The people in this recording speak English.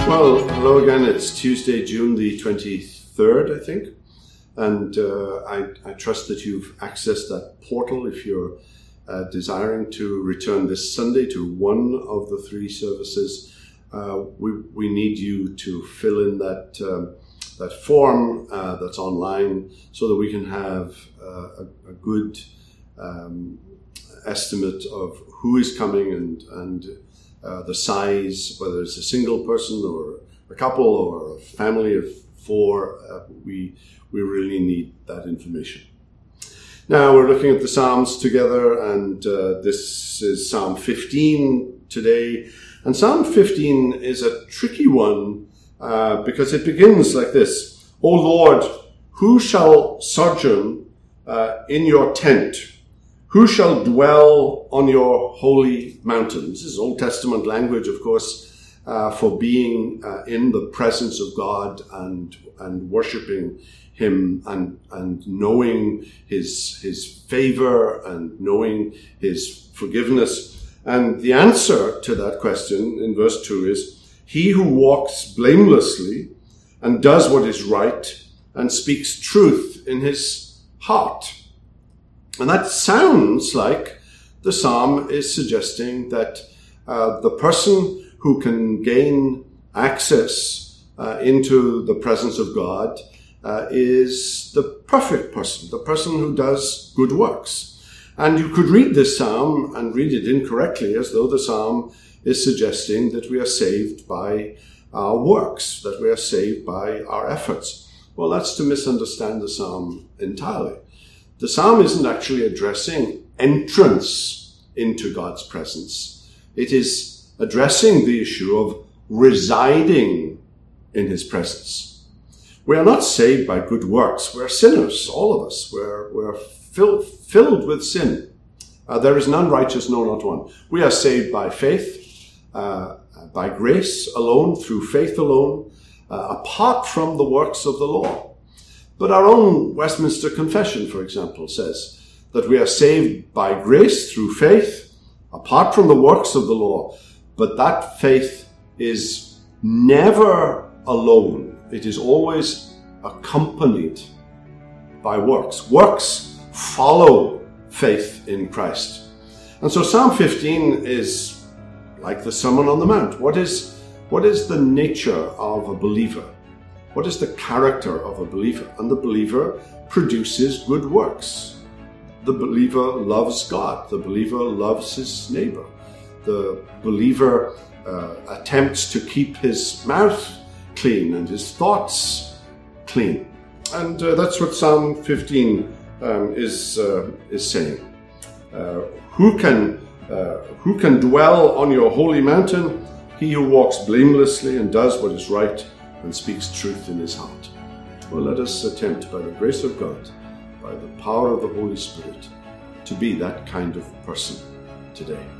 Well, hello again. It's Tuesday, June the 23rd, I think. And I trust that you've accessed that portal if you're desiring to return this Sunday to one of the three services. We need you to fill in that form that's online so that we can have a good estimate of who is coming and the size, whether it's a single person or a couple or a family of four. We really need that information. Now we're looking at the Psalms together, and this is Psalm 15 today. And Psalm 15 is a tricky one because it begins like this: O Lord, who shall sojourn in your tent? Who shall dwell on your holy mountain? This is Old Testament language, of course, for being in the presence of God and worshiping Him and knowing His favor and knowing His forgiveness. And the answer to that question in verse 2 is, He who walks blamelessly and does what is right and speaks truth in his heart. And that sounds like the psalm is suggesting that the person who can gain access into the presence of God is the perfect person, the person who does good works. And you could read this psalm and read it incorrectly, as though the psalm is suggesting that we are saved by our works, that we are saved by our efforts. Well, that's to misunderstand the psalm entirely. The psalm isn't actually addressing entrance into God's presence. It is addressing the issue of residing in His presence. We are not saved by good works. We're sinners, all of us. We're filled with sin. There is none righteous, no, not one. We are saved by faith, by grace alone, through faith alone, apart from the works of the law. But our own Westminster Confession, for example, says that we are saved by grace through faith, apart from the works of the law. But that faith is never alone. It is always accompanied by works. Works follow faith in Christ. And so Psalm 15 is like the Sermon on the Mount. What is the nature of a believer? What is the character of a believer? And the believer produces good works. The believer loves God. The believer loves his neighbor. The believer attempts to keep his mouth clean and his thoughts clean. And that's what Psalm 15 is saying. Who can dwell on your holy mountain? He who walks blamelessly and does what is right and speaks truth in his heart. Well, let us attempt, by the grace of God, by the power of the Holy Spirit, to be that kind of person today.